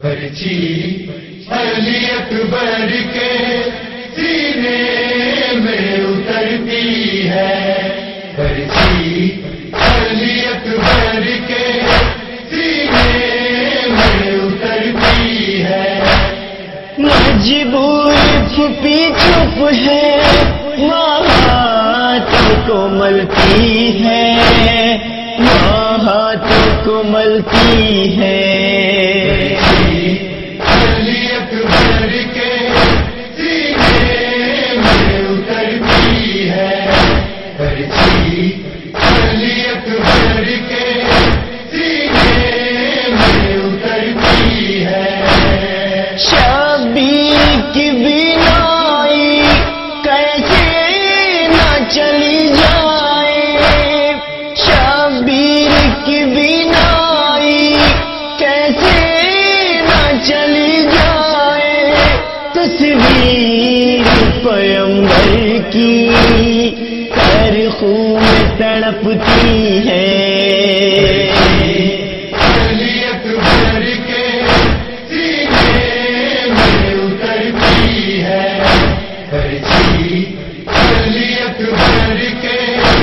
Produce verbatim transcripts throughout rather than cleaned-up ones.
پرچی علی اکبر کے سینے میں اترتی ہے، پرچی علی اکبر کے سینے میں اترتی ہے۔ مجبور چھپی چھپ ہے وہاں ہاتھوں کو ملتی ہے، وہاں ہاتھوں کو ملتی ہے۔ علی اکبر کے سینے میں اترتی ہے، پرچی علی اکبر کے سینے میں اترتی ہے۔ شبیر کی بینائی کیسے نہ چلی جائے، شبیر کی بینائی کیسے نہ چلی جائے، تصویر پیغمبر کی ہر خون میں تڑپتی ہے۔ علی اکبر کے سینے میں اترتی ہے، پرچی علی اکبر کے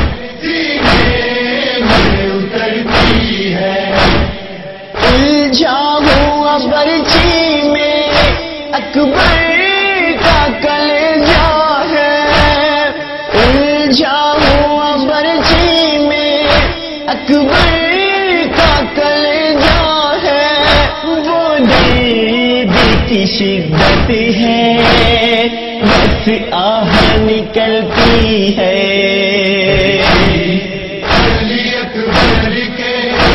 سینے میں اترتی ہے۔ الجھا ہوا برچی میں اکبر کا کلیجہ ہے، الجھا ہوا برچی میں اکبر کا کلیجہ ہے، وہ درد کی شدت ہے بس آہ نکلتی ہے۔ علی اکبر کے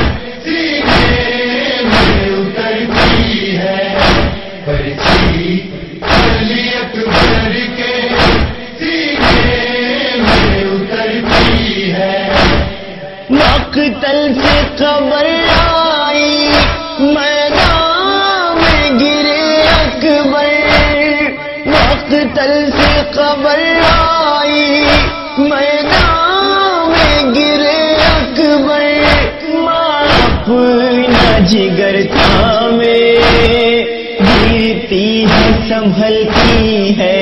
سینے میں اترتی ہے، پرچی علی اکبر کے سینے میں اترتی ہے۔ مقتل سے خبر آئی میدان میں گرے اکبر، مقتل سے خبر آئی میدان میں گرے اکبر، ماں اپنا جگر تھامے گرتی ہے سنبھلتی ہے۔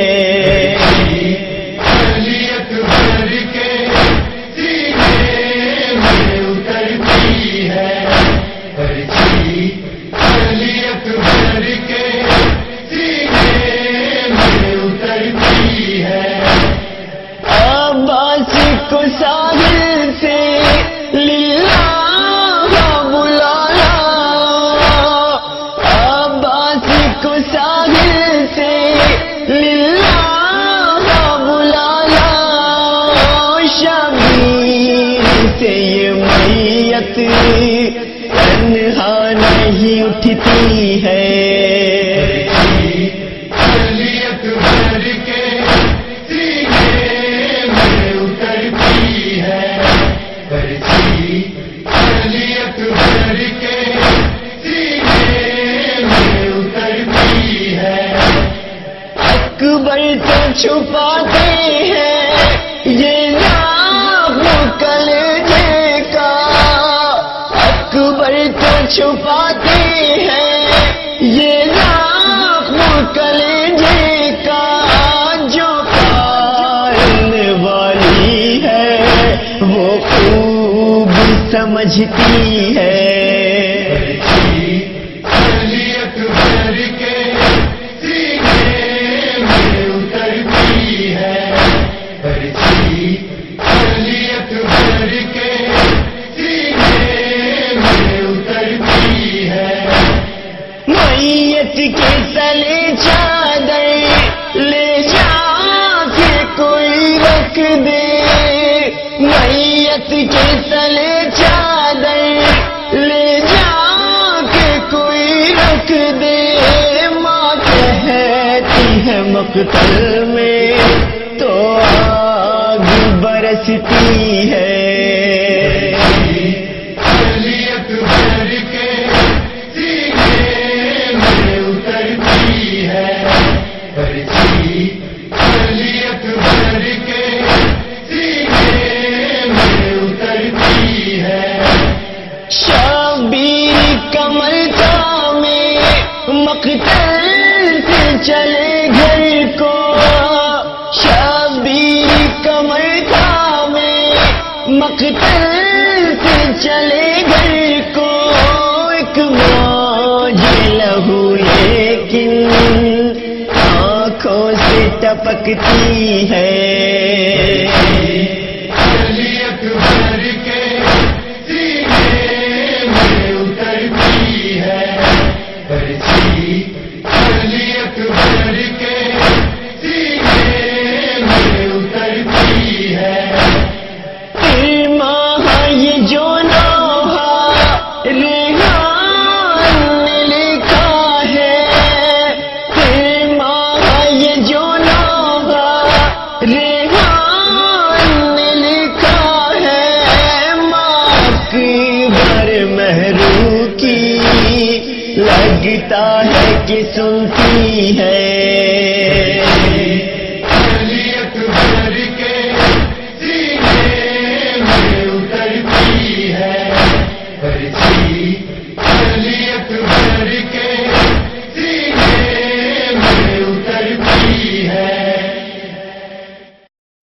علی اکبر کے سینے میں اترتی ہے، پرچی علی اکبر کے سینے میں اترتی ہے۔ عباس کو ساحل سے للہ بلایا، عباس کو ساحل سے للہ بلایا، شبیر سے یہ میت تنہا نہیں اٹھتی ہے۔ علی اکبر کے سینے میں اترتی ہے، پرچی علی اکبر کے سینے میں اترتی ہے۔ اکبر تو چھپاتے ہیں یہ نام کلیجے کا، اکبر تو چھپاتے ہیں یہ نام کلیجے کا، جو پالنے والی ہے وہ خوب سمجھتی ہے۔ علی اکبر کے سینے میں اترتی ہے، پرچی علی اکبر کے سینے میں اترتی ہے۔ میت کے تلے چادر لے جا کے کوئی رکھ دے، میت کے تلے چادر لے جا کے کوئی رکھ دے، ماں کہتی ہے مقتل میں تو آگ برستی ہے۔ علی اکبر کے سینے میں اترتی ہے، پرچی علی اکبر کے سینے میں اترتی ہے۔ شبیر کمل کا میں مقتل سے چلے گھر کو، شبیر کمر تھامے مقتل سے چلے گھر کو، ایک موج لہو لیکن آنکھوں سے ٹپکتی ہے، علی اکبر کے سینے میں اترتی ہے پرچی، علی اکبر کے سینے میں اترتی ہے، ماں یہ جو نوحہ ریحان نے لکھا ہے، ماں یہ جو نوحہ ریحان نے لکھا ہے، ماں کی بر مہرو کی لگتا ہے کہ سنتی ہے،